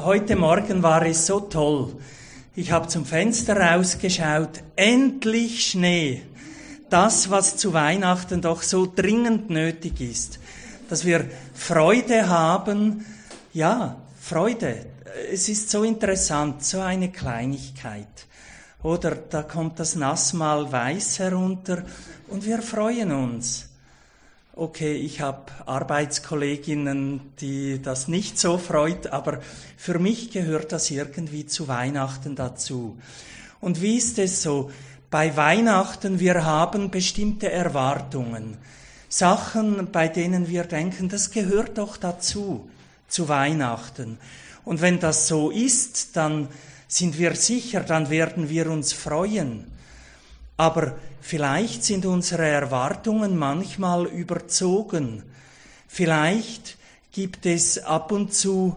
Heute Morgen war es so toll. Ich habe zum Fenster rausgeschaut. Endlich Schnee. Das, was zu Weihnachten doch so dringend nötig ist. Dass wir Freude haben. Ja, Freude. Es ist so interessant, so eine Kleinigkeit. Oder da kommt das Nassmal weiß herunter und wir freuen uns. Okay, ich habe Arbeitskolleginnen, die das nicht so freut, aber für mich gehört das irgendwie zu Weihnachten dazu. Und wie ist es so? Bei Weihnachten, wir haben bestimmte Erwartungen. Sachen, bei denen wir denken, das gehört doch dazu, zu Weihnachten. Und wenn das so ist, dann sind wir sicher, dann werden wir uns freuen. Aber vielleicht sind unsere Erwartungen manchmal überzogen. Vielleicht gibt es ab und zu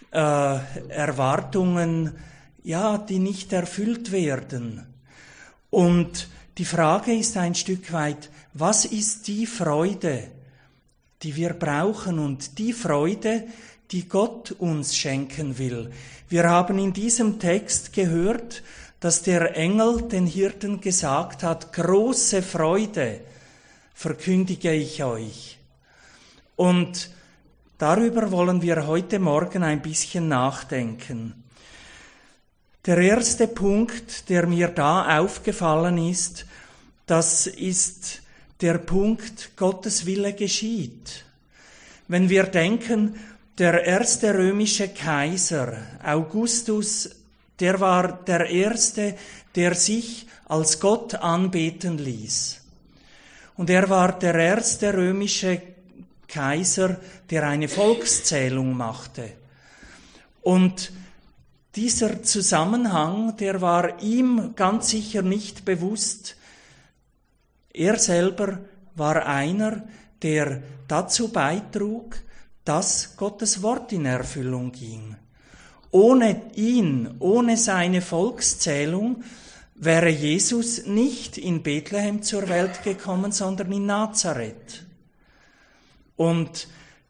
Erwartungen, ja, die nicht erfüllt werden. Und die Frage ist ein Stück weit, was ist die Freude, die wir brauchen und die Freude, die Gott uns schenken will? Wir haben in diesem Text gehört, dass der Engel den Hirten gesagt hat, große Freude verkündige ich euch. Und darüber wollen wir heute Morgen ein bisschen nachdenken. Der erste Punkt, der mir da aufgefallen ist, das ist der Punkt, Gottes Wille geschieht. Wenn wir denken, der erste römische Kaiser, Augustus, der war der Erste, der sich als Gott anbeten ließ. Und er war der erste römische Kaiser, der eine Volkszählung machte. Und dieser Zusammenhang, der war ihm ganz sicher nicht bewusst. Er selber war einer, der dazu beitrug, dass Gottes Wort in Erfüllung ging. Ohne ihn, ohne seine Volkszählung, wäre Jesus nicht in Bethlehem zur Welt gekommen, sondern in Nazareth. Und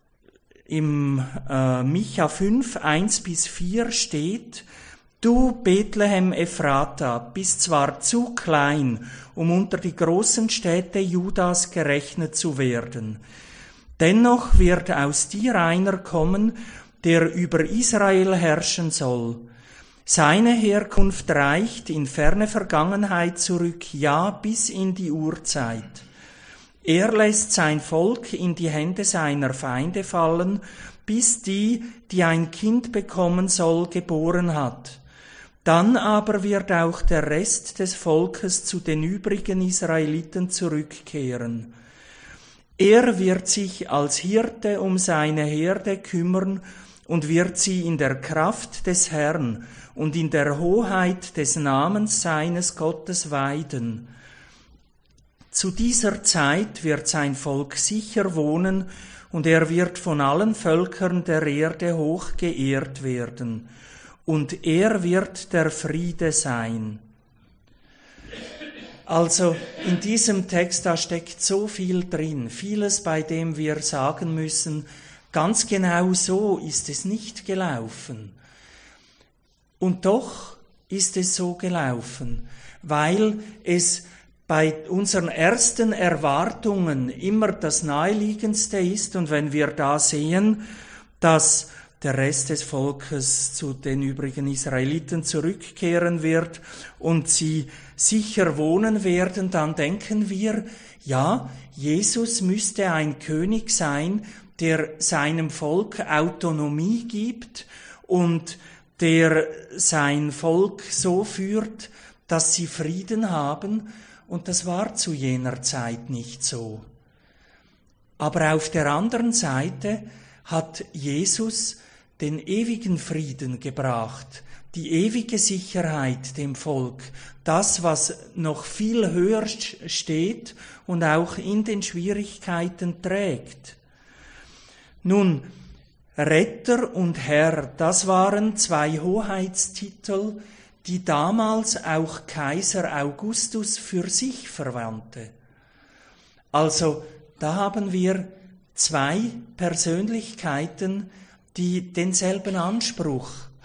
im Micha 5, 1-4 steht, du Bethlehem Ephrata bist zwar zu klein, um unter die großen Städte Judas gerechnet zu werden. Dennoch wird aus dir einer kommen, der über Israel herrschen soll. Seine Herkunft reicht in ferne Vergangenheit zurück, ja, bis in die Urzeit. Er lässt sein Volk in die Hände seiner Feinde fallen, bis die ein Kind bekommen soll, geboren hat. Dann aber wird auch der Rest des Volkes zu den übrigen Israeliten zurückkehren. Er wird sich als Hirte um seine Herde kümmern und wird sie in der Kraft des Herrn und in der Hoheit des Namens seines Gottes weiden. Zu dieser Zeit wird sein Volk sicher wohnen und er wird von allen Völkern der Erde hoch geehrt werden. Und er wird der Friede sein. Also in diesem Text, da steckt so viel drin, vieles, bei dem wir sagen müssen, ganz genau so ist es nicht gelaufen. Und doch ist es so gelaufen, weil es bei unseren ersten Erwartungen immer das Naheliegendste ist. Und wenn wir da sehen, dass der Rest des Volkes zu den übrigen Israeliten zurückkehren wird und sie sicher wohnen werden, dann denken wir, ja, Jesus müsste ein König sein, der seinem Volk Autonomie gibt und der sein Volk so führt, dass sie Frieden haben. Und das war zu jener Zeit nicht so. Aber auf der anderen Seite hat Jesus den ewigen Frieden gebracht, die ewige Sicherheit dem Volk, das, was noch viel höher steht und auch in den Schwierigkeiten trägt. Nun, Retter und Herr, das waren zwei Hoheitstitel, die damals auch Kaiser Augustus für sich verwandte. Also, da haben wir zwei Persönlichkeiten, die denselben Anspruch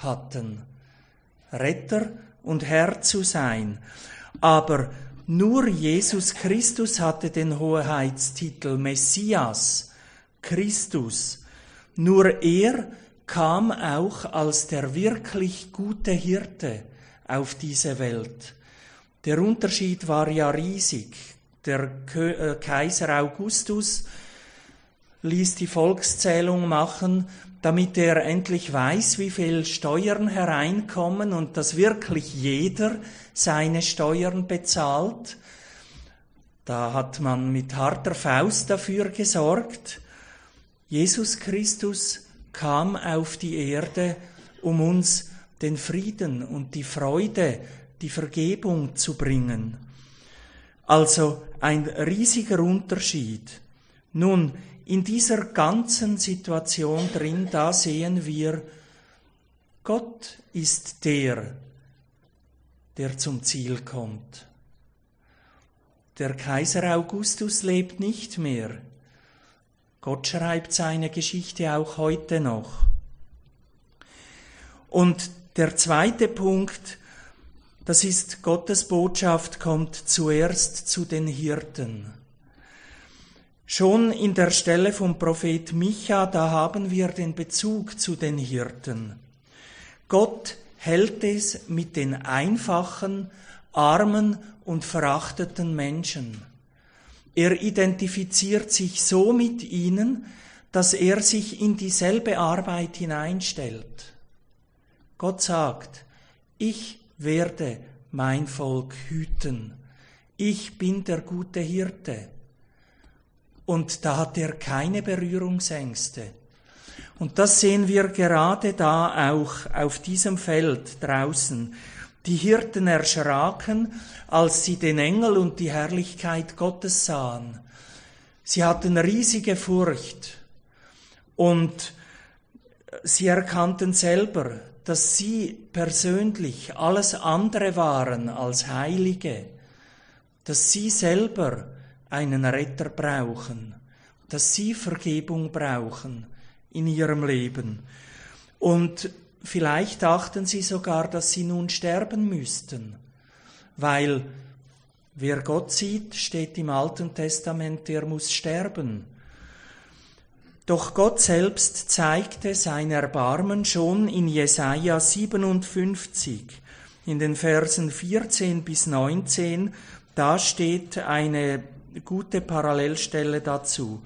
hatten, Retter und Herr zu sein. Aber nur Jesus Christus hatte den Hoheitstitel Messias, Christus. Nur er kam auch als der wirklich gute Hirte auf diese Welt. Der Unterschied war ja riesig. Der Kaiser Augustus ließ die Volkszählung machen, damit er endlich weiß, wie viel Steuern hereinkommen und dass wirklich jeder seine Steuern bezahlt. Da hat man mit harter Faust dafür gesorgt. Jesus Christus kam auf die Erde, um uns den Frieden und die Freude, die Vergebung zu bringen. Also ein riesiger Unterschied. Nun, in dieser ganzen Situation drin, da sehen wir, Gott ist der zum Ziel kommt. Der Kaiser Augustus lebt nicht mehr. Gott schreibt seine Geschichte auch heute noch. Und der zweite Punkt, das ist, Gottes Botschaft kommt zuerst zu den Hirten. Schon in der Stelle vom Prophet Micha, da haben wir den Bezug zu den Hirten. Gott hält es mit den einfachen, armen und verachteten Menschen. Er identifiziert sich so mit ihnen, dass er sich in dieselbe Arbeit hineinstellt. Gott sagt, ich werde mein Volk hüten. Ich bin der gute Hirte. Und da hat er keine Berührungsängste. Und das sehen wir gerade da auch auf diesem Feld draußen. Die Hirten erschraken, als sie den Engel und die Herrlichkeit Gottes sahen. Sie hatten riesige Furcht und sie erkannten selber, dass sie persönlich alles andere waren als Heilige, dass sie selber einen Retter brauchen, dass sie Vergebung brauchen in ihrem Leben. Und vielleicht dachten sie sogar, dass sie nun sterben müssten, weil wer Gott sieht, steht im Alten Testament, der muss sterben. Doch Gott selbst zeigte sein Erbarmen schon in Jesaja 57, in den Versen 14 bis 19, da steht eine gute Parallelstelle dazu.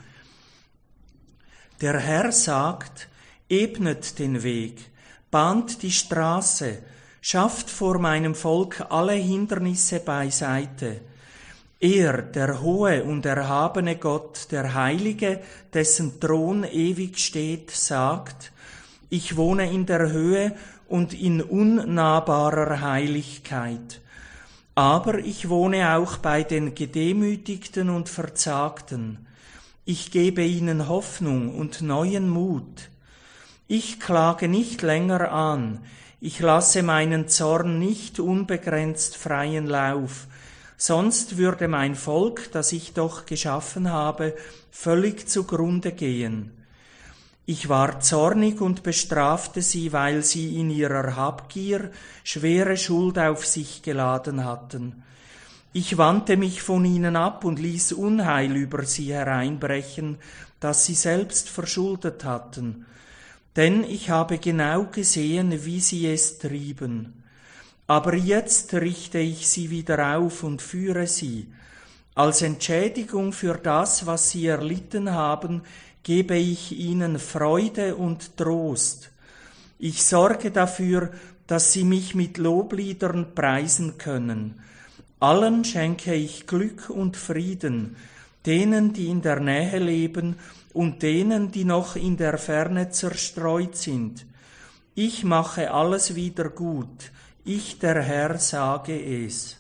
Der Herr sagt, ebnet den Weg, bahnt die Straße, schafft vor meinem Volk alle Hindernisse beiseite. Er, der hohe und erhabene Gott, der Heilige, dessen Thron ewig steht, sagt, ich wohne in der Höhe und in unnahbarer Heiligkeit. Aber ich wohne auch bei den Gedemütigten und Verzagten. Ich gebe ihnen Hoffnung und neuen Mut. Ich klage nicht länger an. Ich lasse meinen Zorn nicht unbegrenzt freien Lauf. Sonst würde mein Volk, das ich doch geschaffen habe, völlig zugrunde gehen. Ich war zornig und bestrafte sie, weil sie in ihrer Habgier schwere Schuld auf sich geladen hatten. Ich wandte mich von ihnen ab und ließ Unheil über sie hereinbrechen, das sie selbst verschuldet hatten. Denn ich habe genau gesehen, wie sie es trieben. Aber jetzt richte ich sie wieder auf und führe sie. Als Entschädigung für das, was sie erlitten haben, gebe ich ihnen Freude und Trost. Ich sorge dafür, dass sie mich mit Lobliedern preisen können. Allen schenke ich Glück und Frieden, denen, die in der Nähe leben und denen, die noch in der Ferne zerstreut sind. Ich mache alles wieder gut. Ich, der Herr, sage es.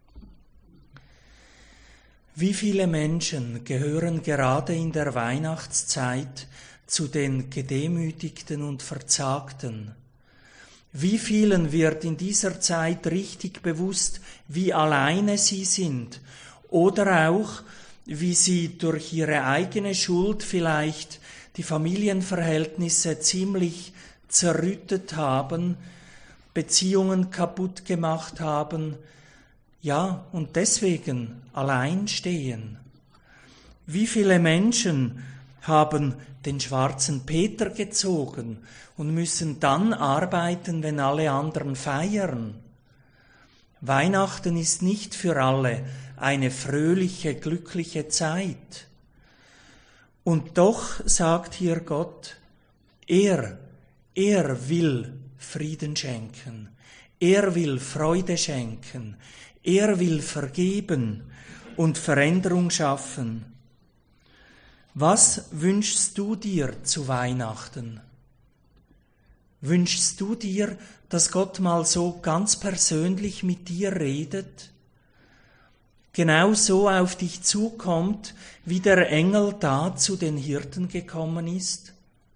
Wie viele Menschen gehören gerade in der Weihnachtszeit zu den Gedemütigten und Verzagten? Wie vielen wird in dieser Zeit richtig bewusst, wie alleine sie sind oder auch, wie sie durch ihre eigene Schuld vielleicht die Familienverhältnisse ziemlich zerrüttet haben, Beziehungen kaputt gemacht haben, ja, und deswegen allein stehen. Wie viele Menschen haben den schwarzen Peter gezogen und müssen dann arbeiten, wenn alle anderen feiern? Weihnachten ist nicht für alle eine fröhliche, glückliche Zeit. Und doch sagt hier Gott, er will Frieden schenken, er will Freude schenken, er will vergeben und Veränderung schaffen. Was wünschst du dir zu Weihnachten? Wünschst du dir, dass Gott mal so ganz persönlich mit dir redet? Genau so auf dich zukommt, wie der Engel da zu den Hirten gekommen ist?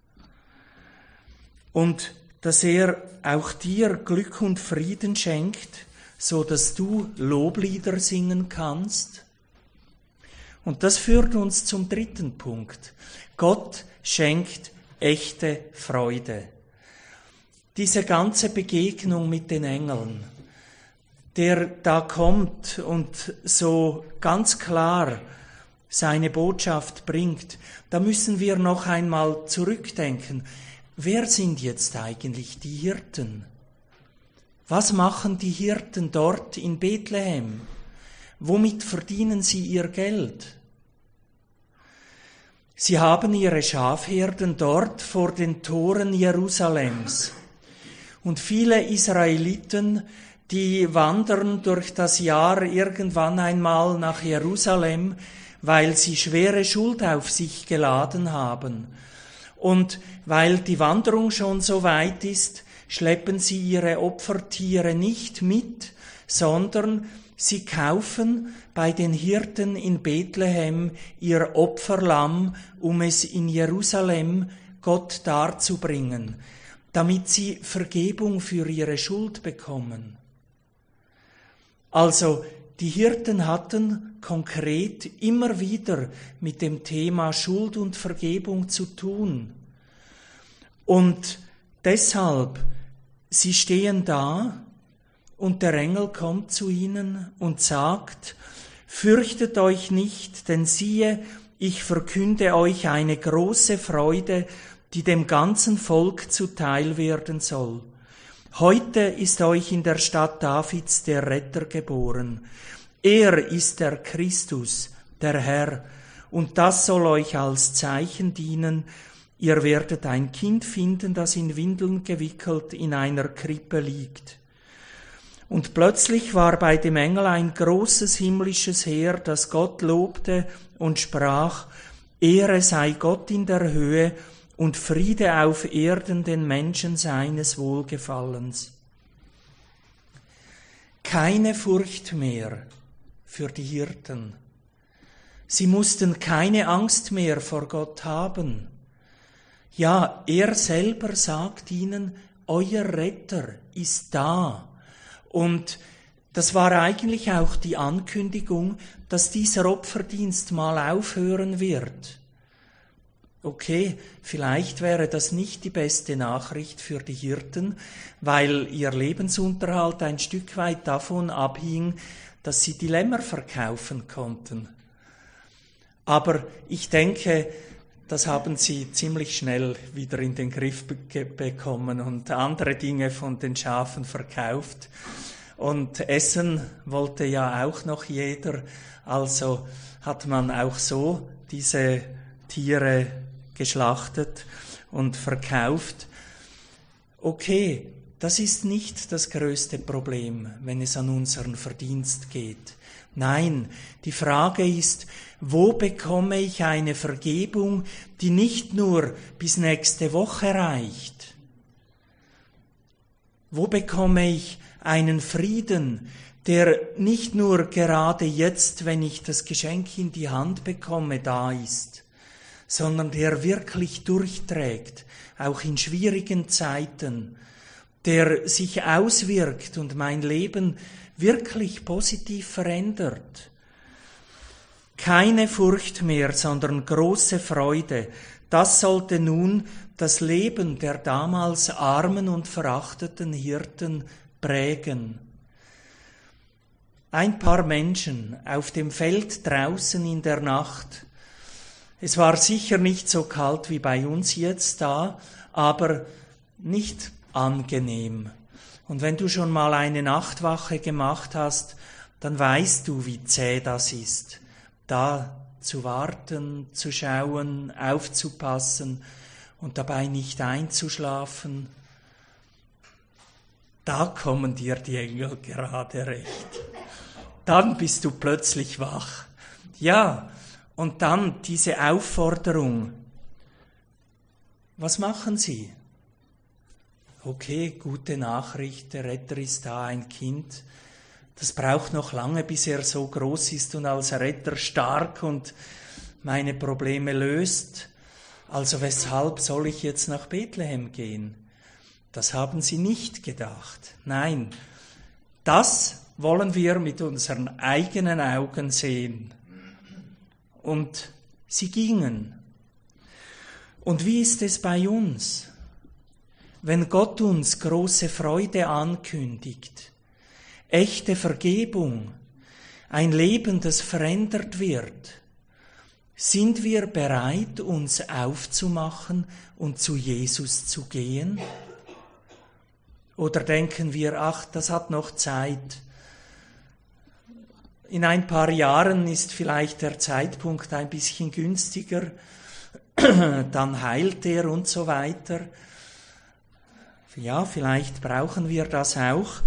Und dass er auch dir Glück und Frieden schenkt, so dass du Loblieder singen kannst? Und das führt uns zum dritten Punkt. Gott schenkt echte Freude. Diese ganze Begegnung mit den Engeln, der da kommt und so ganz klar seine Botschaft bringt, da müssen wir noch einmal zurückdenken. Wer sind jetzt eigentlich die Hirten? Was machen die Hirten dort in Bethlehem? Womit verdienen sie ihr Geld? Sie haben ihre Schafherden dort vor den Toren Jerusalems. Und viele Israeliten, die wandern durch das Jahr irgendwann einmal nach Jerusalem, weil sie schwere Schuld auf sich geladen haben. Und weil die Wanderung schon so weit ist, schleppen sie ihre Opfertiere nicht mit, sondern sie kaufen bei den Hirten in Bethlehem ihr Opferlamm, um es in Jerusalem Gott darzubringen, damit sie Vergebung für ihre Schuld bekommen. Also die Hirten hatten konkret immer wieder mit dem Thema Schuld und Vergebung zu tun. Und deshalb, sie stehen da und der Engel kommt zu ihnen und sagt, fürchtet euch nicht, denn siehe, ich verkünde euch eine große Freude, die dem ganzen Volk zuteil werden soll. Heute ist euch in der Stadt Davids der Retter geboren. Er ist der Christus, der Herr, und das soll euch als Zeichen dienen. Ihr werdet ein Kind finden, das in Windeln gewickelt in einer Krippe liegt. Und plötzlich war bei dem Engel ein großes himmlisches Heer, das Gott lobte und sprach, Ehre sei Gott in der Höhe und Friede auf Erden den Menschen seines Wohlgefallens. Keine Furcht mehr für die Hirten. Sie mussten keine Angst mehr vor Gott haben. Ja, er selber sagt ihnen, euer Retter ist da. Und das war eigentlich auch die Ankündigung, dass dieser Opferdienst mal aufhören wird. Okay, vielleicht wäre das nicht die beste Nachricht für die Hirten, weil ihr Lebensunterhalt ein Stück weit davon abhing, dass sie die Lämmer verkaufen konnten. Aber ich denke, das haben sie ziemlich schnell wieder in den Griff bekommen und andere Dinge von den Schafen verkauft. Und essen wollte ja auch noch jeder, also hat man auch so diese Tiere geschlachtet und verkauft. Okay, das ist nicht das größte Problem, wenn es an unseren Verdienst geht. Nein, die Frage ist, wo bekomme ich eine Vergebung, die nicht nur bis nächste Woche reicht? Wo bekomme ich einen Frieden, der nicht nur gerade jetzt, wenn ich das Geschenk in die Hand bekomme, da ist, sondern der wirklich durchträgt, auch in schwierigen Zeiten, der sich auswirkt und mein Leben wirklich positiv verändert. Keine Furcht mehr, sondern große Freude, Das sollte nun das Leben der damals armen und verachteten Hirten prägen. Ein paar Menschen auf dem Feld draußen in der Nacht. Es war sicher nicht so kalt wie bei uns jetzt da, aber nicht angenehm. Und wenn du schon mal eine Nachtwache gemacht hast, dann weißt du, wie zäh das ist, da zu warten, zu schauen, aufzupassen und dabei nicht einzuschlafen. Da kommen dir die Engel gerade recht. Dann bist du plötzlich wach. Ja, und dann diese Aufforderung. Was machen sie? Okay, gute Nachricht, der Retter ist da, ein Kind. Das braucht noch lange, bis er so groß ist und als Retter stark und meine Probleme löst. Also weshalb soll ich jetzt nach Bethlehem gehen? Das haben sie nicht gedacht. Nein, das wollen wir mit unseren eigenen Augen sehen. Und sie gingen. Und wie ist es bei uns? Wenn Gott uns große Freude ankündigt, echte Vergebung, ein Leben, das verändert wird, sind wir bereit, uns aufzumachen und zu Jesus zu gehen? Oder denken wir, ach, das hat noch Zeit. In ein paar Jahren ist vielleicht der Zeitpunkt ein bisschen günstiger, dann heilt er und so weiter. Ja, vielleicht brauchen wir das auch.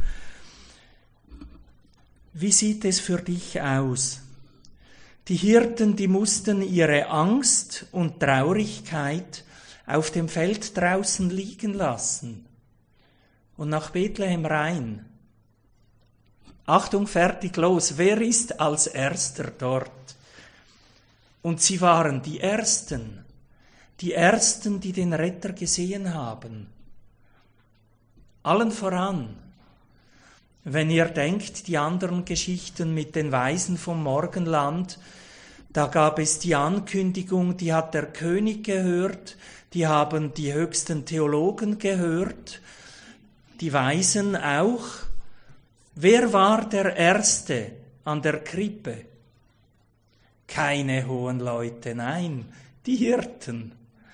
Wie sieht es für dich aus? Die Hirten, die mussten ihre Angst und Traurigkeit auf dem Feld draußen liegen lassen und nach Bethlehem rein. Achtung, fertig, los. Wer ist als Erster dort? Und sie waren die Ersten, die den Retter gesehen haben. Allen voran. Wenn ihr denkt, die anderen Geschichten mit den Weisen vom Morgenland, da gab es die Ankündigung, die hat der König gehört, die haben die höchsten Theologen gehört, die Weisen auch. Wer war der Erste an der Krippe? Keine hohen Leute, nein, die Hirten.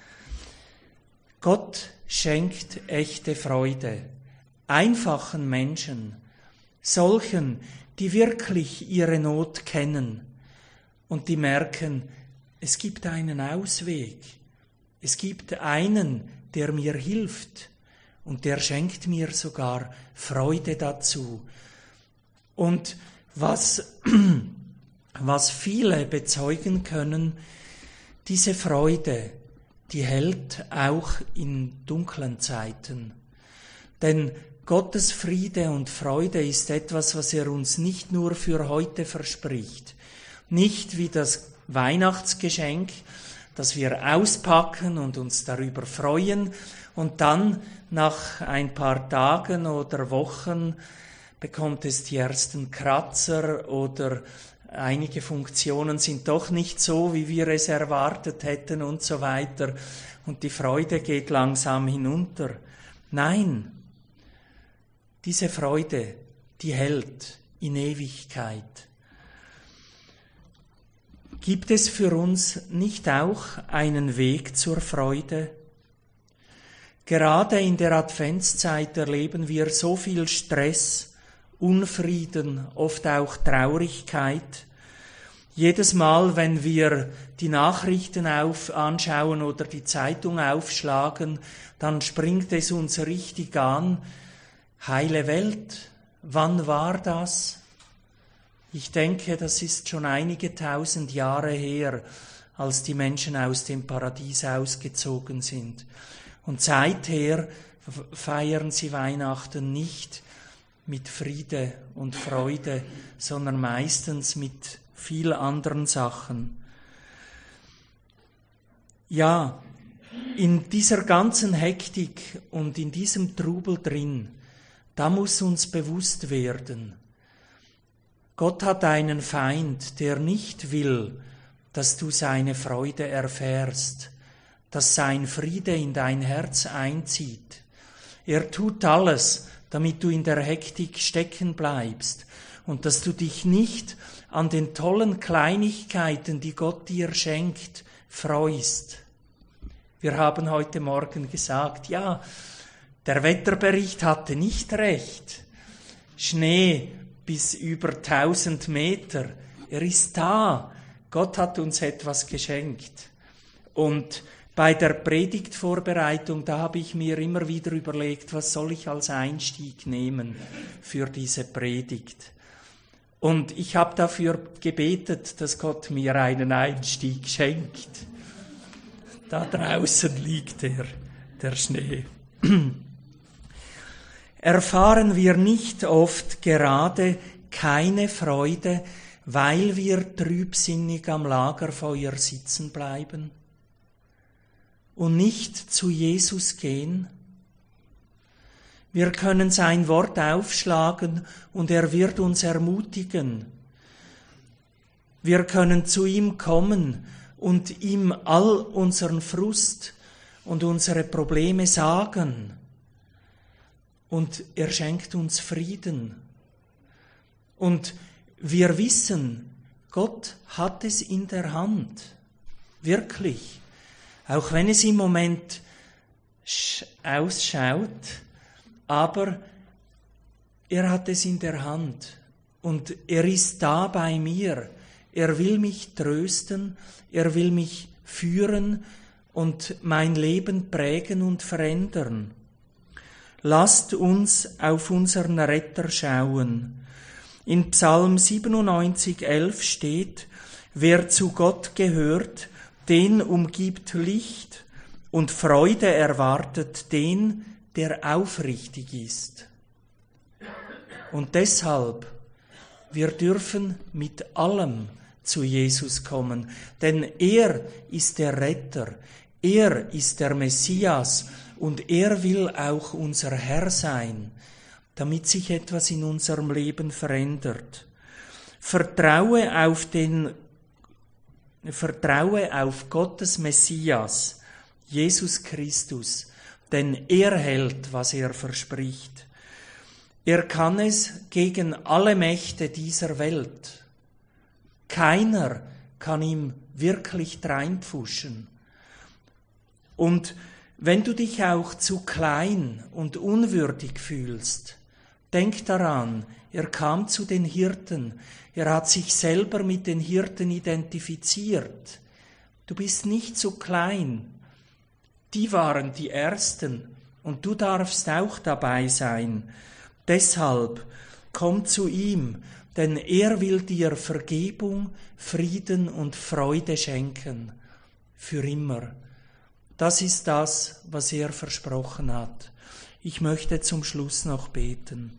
Gott schenkt echte Freude, einfachen Menschen, solchen, die wirklich ihre Not kennen und die merken, es gibt einen Ausweg, es gibt einen, der mir hilft und der schenkt mir sogar Freude dazu. Und was viele bezeugen können, diese Freude, die hält auch in dunklen Zeiten. Denn Gottes Friede und Freude ist etwas, was er uns nicht nur für heute verspricht. Nicht wie das Weihnachtsgeschenk, das wir auspacken und uns darüber freuen und dann nach ein paar Tagen oder Wochen bekommt es die ersten Kratzer oder einige Funktionen sind doch nicht so, wie wir es erwartet hätten und so weiter und die Freude geht langsam hinunter. Nein, diese Freude, die hält in Ewigkeit. Gibt es für uns nicht auch einen Weg zur Freude? Gerade in der Adventszeit erleben wir so viel Stress, Unfrieden, oft auch Traurigkeit. Jedes Mal, wenn wir die Nachrichten anschauen oder die Zeitung aufschlagen, dann springt es uns richtig an. Heile Welt, wann war das? Ich denke, das ist schon einige tausend Jahre her, als die Menschen aus dem Paradies ausgezogen sind. Und seither feiern sie Weihnachten nicht mit Friede und Freude, sondern meistens mit viel anderen Sachen. Ja, in dieser ganzen Hektik und in diesem Trubel drin, da muss uns bewusst werden, Gott hat einen Feind, der nicht will, dass du seine Freude erfährst, dass sein Friede in dein Herz einzieht. Er tut alles, damit du in der Hektik stecken bleibst und dass du dich nicht an den tollen Kleinigkeiten, die Gott dir schenkt, freust. Wir haben heute Morgen gesagt, ja, der Wetterbericht hatte nicht recht. Schnee bis über 1000 Meter, er ist da. Gott hat uns etwas geschenkt. Und bei der Predigtvorbereitung, da habe ich mir immer wieder überlegt, was soll ich als Einstieg nehmen für diese Predigt. Und ich habe dafür gebetet, dass Gott mir einen Einstieg schenkt. Da draußen liegt der Schnee. Erfahren wir nicht oft gerade keine Freude, weil wir trübsinnig am Lagerfeuer sitzen bleiben und nicht zu Jesus gehen? Wir können sein Wort aufschlagen und er wird uns ermutigen. Wir können zu ihm kommen und ihm all unseren Frust und unsere Probleme sagen. Und er schenkt uns Frieden. Und wir wissen, Gott hat es in der Hand. Wirklich. Auch wenn es im Moment ausschaut, aber er hat es in der Hand. Und er ist da bei mir. Er will mich trösten, er will mich führen und mein Leben prägen und verändern. Lasst uns auf unseren Retter schauen. In Psalm 97,11 steht, wer zu Gott gehört, den umgibt Licht und Freude erwartet den, der aufrichtig ist. Und deshalb, wir dürfen mit allem zu Jesus kommen, denn er ist der Retter, er ist der Messias und er will auch unser Herr sein, damit sich etwas in unserem Leben verändert. Vertraue auf Gottes Messias, Jesus Christus, denn er hält, was er verspricht. Er kann es gegen alle Mächte dieser Welt. Keiner kann ihm wirklich dreinpfuschen. Und wenn du dich auch zu klein und unwürdig fühlst, denk daran, er kam zu den Hirten, er hat sich selber mit den Hirten identifiziert. Du bist nicht zu klein. Die waren die Ersten und du darfst auch dabei sein. Deshalb komm zu ihm, denn er will dir Vergebung, Frieden und Freude schenken. Für immer. Das ist das, was er versprochen hat. Ich möchte zum Schluss noch beten.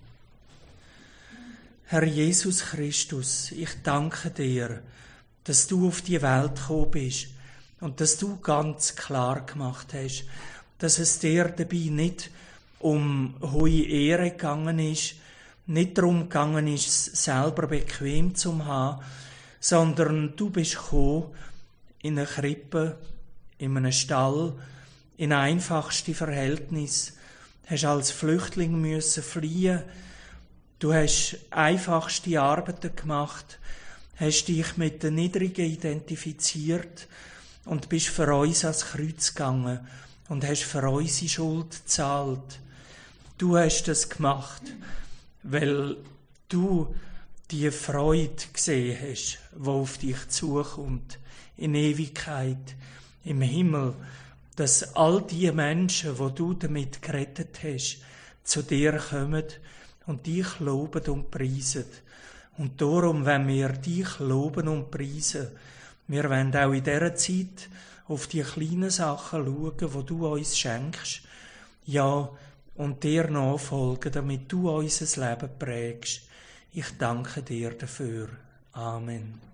Herr Jesus Christus, ich danke dir, dass du auf die Welt gekommen bist und dass du ganz klar gemacht hast, dass es dir dabei nicht um hohe Ehre gegangen ist, nicht darum gegangen ist, selber bequem zu haben, sondern du bist gekommen in eine Krippe, in einem Stall, in einfachste Verhältnis, hast als Flüchtling müssen fliehen, du hast einfachste Arbeiten gemacht, hast dich mit den Niedrigen identifiziert und bist für uns ans Kreuz gegangen und hast für unsere Schuld gezahlt. Du hast das gemacht, weil du die Freude gesehen hast, die auf dich zukommt, in Ewigkeit, im Himmel, dass all die Menschen, die du damit gerettet hast, zu dir kommen und dich loben und preisen. Und darum, wenn wir dich loben und preisen, wir wollen auch in dieser Zeit auf die kleinen Sachen schauen, die du uns schenkst, ja, und dir nachfolgen, damit du unser Leben prägst. Ich danke dir dafür. Amen.